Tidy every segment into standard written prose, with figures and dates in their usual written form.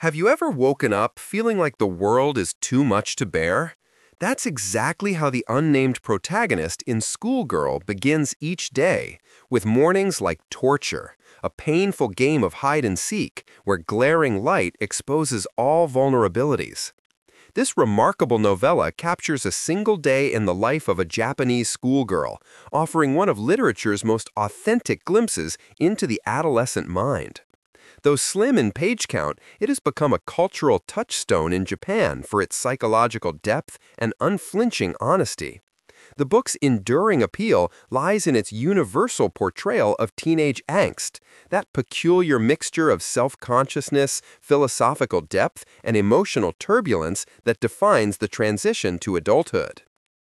Have you ever woken up feeling like the world is too much to bear? That's exactly how the unnamed protagonist in Schoolgirl begins each day, with mornings like torture, a painful game of hide and seek where glaring light exposes all vulnerabilities. This remarkable novella captures a single day in the life of a Japanese schoolgirl, offering one of literature's most authentic glimpses into the adolescent mind. Though slim in page count, it has become a cultural touchstone in Japan for its psychological depth and unflinching honesty. The book's enduring appeal lies in its universal portrayal of teenage angst, that peculiar mixture of self-consciousness, philosophical depth, and emotional turbulence that defines the transition to adulthood.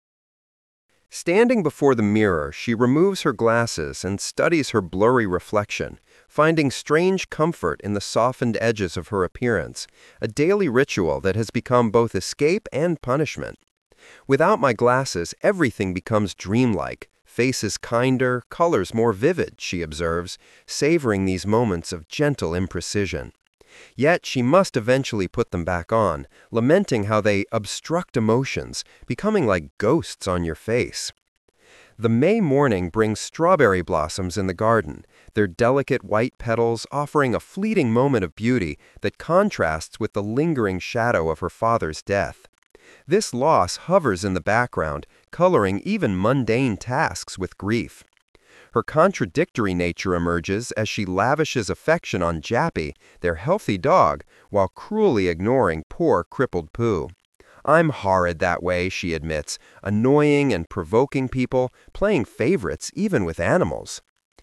Standing before the mirror, she removes her glasses and studies her blurry reflection, finding strange comfort in the softened edges of her appearance, a daily ritual that has become both escape and punishment. Without my glasses, everything becomes dreamlike, faces kinder, colors more vivid, she observes, savoring these moments of gentle imprecision. Yet she must eventually put them back on, lamenting how they obstruct emotions, becoming like ghosts on your face. The May morning brings strawberry blossoms in the garden, their delicate white petals offering a fleeting moment of beauty that contrasts with the lingering shadow of her father's death. This loss hovers in the background, coloring even mundane tasks with grief. Her contradictory nature emerges as she lavishes affection on Jappy, their healthy dog, while cruelly ignoring poor crippled Pooh. "I'm horrid that way," she admits, annoying and provoking people, playing favorites even with animals.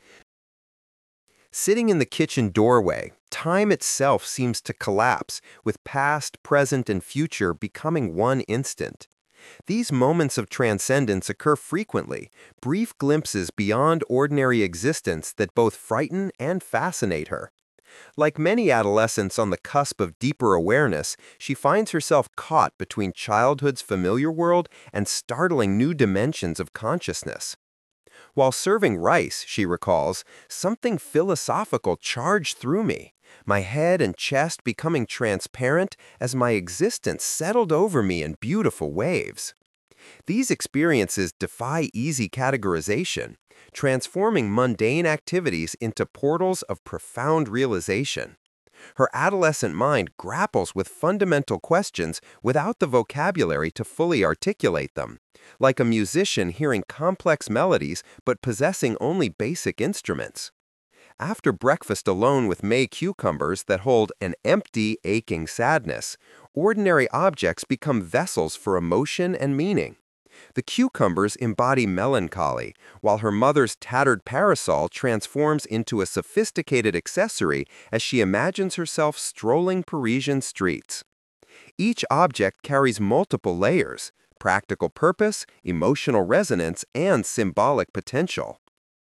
Sitting in the kitchen doorway, time itself seems to collapse, with past, present, and future becoming one instant. These moments of transcendence occur frequently, brief glimpses beyond ordinary existence that both frighten and fascinate her. Like many adolescents on the cusp of deeper awareness, she finds herself caught between childhood's familiar world and startling new dimensions of consciousness. While serving rice, she recalls, something philosophical charged through me, my head and chest becoming transparent as my existence settled over me in beautiful waves. These experiences defy easy categorization, transforming mundane activities into portals of profound realization. Her adolescent mind grapples with fundamental questions without the vocabulary to fully articulate them, like a musician hearing complex melodies but possessing only basic instruments. After breakfast alone with May cucumbers that hold an empty, aching sadness, ordinary objects become vessels for emotion and meaning. The cucumbers embody melancholy, while her mother's tattered parasol transforms into a sophisticated accessory as she imagines herself strolling Parisian streets. Each object carries multiple layers: practical purpose, emotional resonance, and symbolic potential.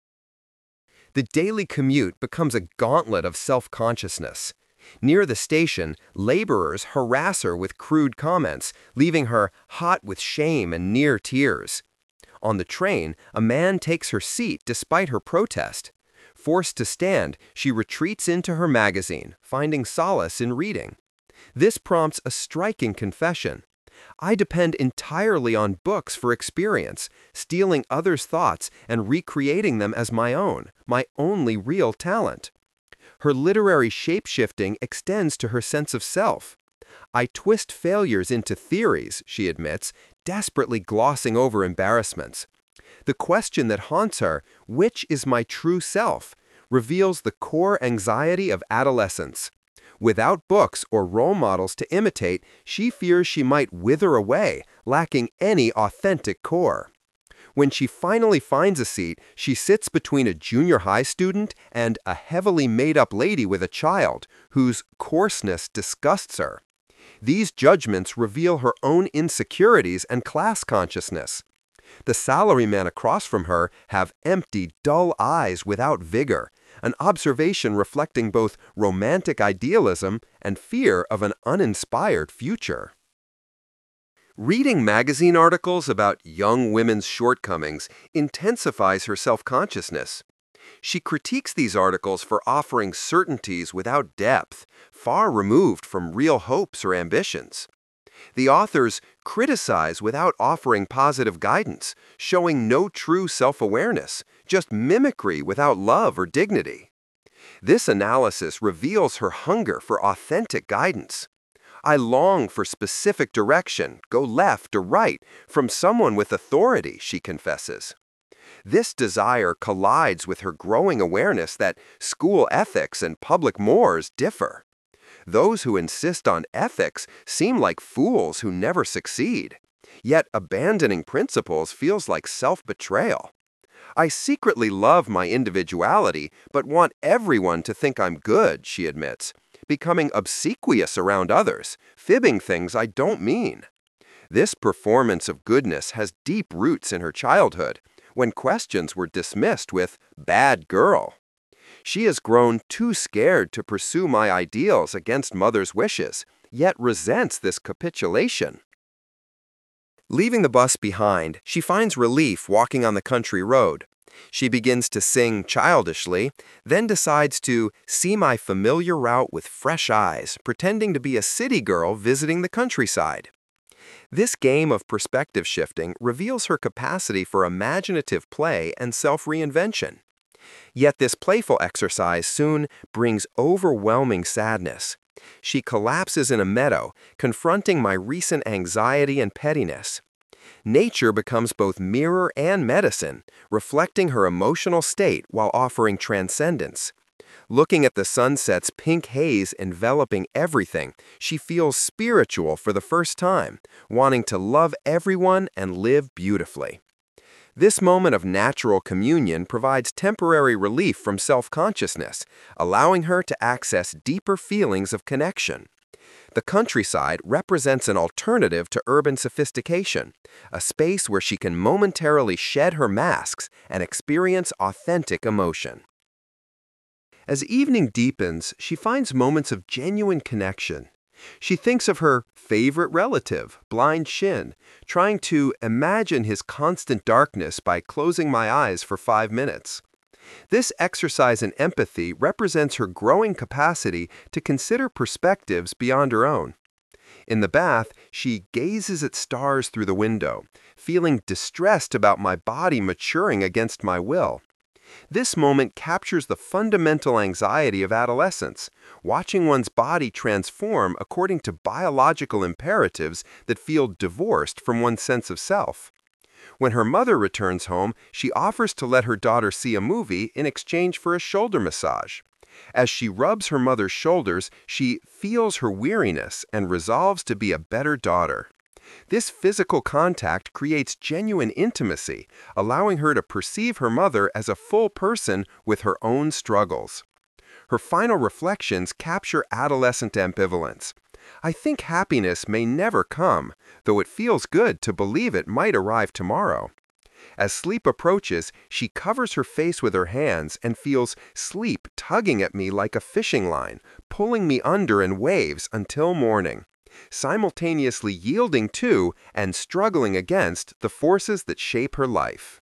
The daily commute becomes a gauntlet of self-consciousness. Near the station, laborers harass her with crude comments, leaving her hot with shame and near tears. On the train, a man takes her seat despite her protest. Forced to stand, she retreats into her magazine, finding solace in reading. This prompts a striking confession. I depend entirely on books for experience, stealing others' thoughts and recreating them as my own, my only real talent. Her literary shape-shifting extends to her sense of self. I twist failures into theories, she admits, desperately glossing over embarrassments. The question that haunts her, which is my true self, reveals the core anxiety of adolescence. Without books or role models to imitate, she fears she might wither away, lacking any authentic core. When she finally finds a seat, she sits between a junior high student and a heavily made-up lady with a child, whose coarseness disgusts her. These judgments reveal her own insecurities and class consciousness. The salaryman across from her have empty, dull eyes without vigor, an observation reflecting both romantic idealism and fear of an uninspired future. Reading magazine articles about young women's shortcomings intensifies her self-consciousness. She critiques these articles for offering certainties without depth, far removed from real hopes or ambitions. The authors criticize without offering positive guidance, showing no true self-awareness, just mimicry without love or dignity. This analysis reveals her hunger for authentic guidance. I long for specific direction, go left or right, from someone with authority, she confesses. This desire collides with her growing awareness that school ethics and public mores differ. Those who insist on ethics seem like fools who never succeed. Yet abandoning principles feels like self-betrayal. I secretly love my individuality, but want everyone to think I'm good, she admits, becoming obsequious around others, fibbing things I don't mean. This performance of goodness has deep roots in her childhood, when questions were dismissed with "bad girl." She has grown too scared to pursue my ideals against mother's wishes, yet resents this capitulation. Leaving the bus behind, she finds relief walking on the country road. She begins to sing childishly, then decides to see my familiar route with fresh eyes, pretending to be a city girl visiting the countryside. This game of perspective shifting reveals her capacity for imaginative play and self-reinvention. Yet this playful exercise soon brings overwhelming sadness. She collapses in a meadow, confronting my recent anxiety and pettiness. Nature becomes both mirror and medicine, reflecting her emotional state while offering transcendence. Looking at the sunset's pink haze enveloping everything, she feels spiritual for the first time, wanting to love everyone and live beautifully. This moment of natural communion provides temporary relief from self-consciousness, allowing her to access deeper feelings of connection. The countryside represents an alternative to urban sophistication, a space where she can momentarily shed her masks and experience authentic emotion. As evening deepens, she finds moments of genuine connection. She thinks of her favorite relative, Blind Shin, trying to imagine his constant darkness by closing my eyes for 5 minutes. This exercise in empathy represents her growing capacity to consider perspectives beyond her own. In the bath, she gazes at stars through the window, feeling distressed about my body maturing against my will. This moment captures the fundamental anxiety of adolescence, watching one's body transform according to biological imperatives that feel divorced from one's sense of self. When her mother returns home, she offers to let her daughter see a movie in exchange for a shoulder massage. As she rubs her mother's shoulders, she feels her weariness and resolves to be a better daughter. This physical contact creates genuine intimacy, allowing her to perceive her mother as a full person with her own struggles. Her final reflections capture adolescent ambivalence. I think happiness may never come, though it feels good to believe it might arrive tomorrow. As sleep approaches, she covers her face with her hands and feels sleep tugging at me like a fishing line, pulling me under in waves until morning, simultaneously yielding to and struggling against the forces that shape her life.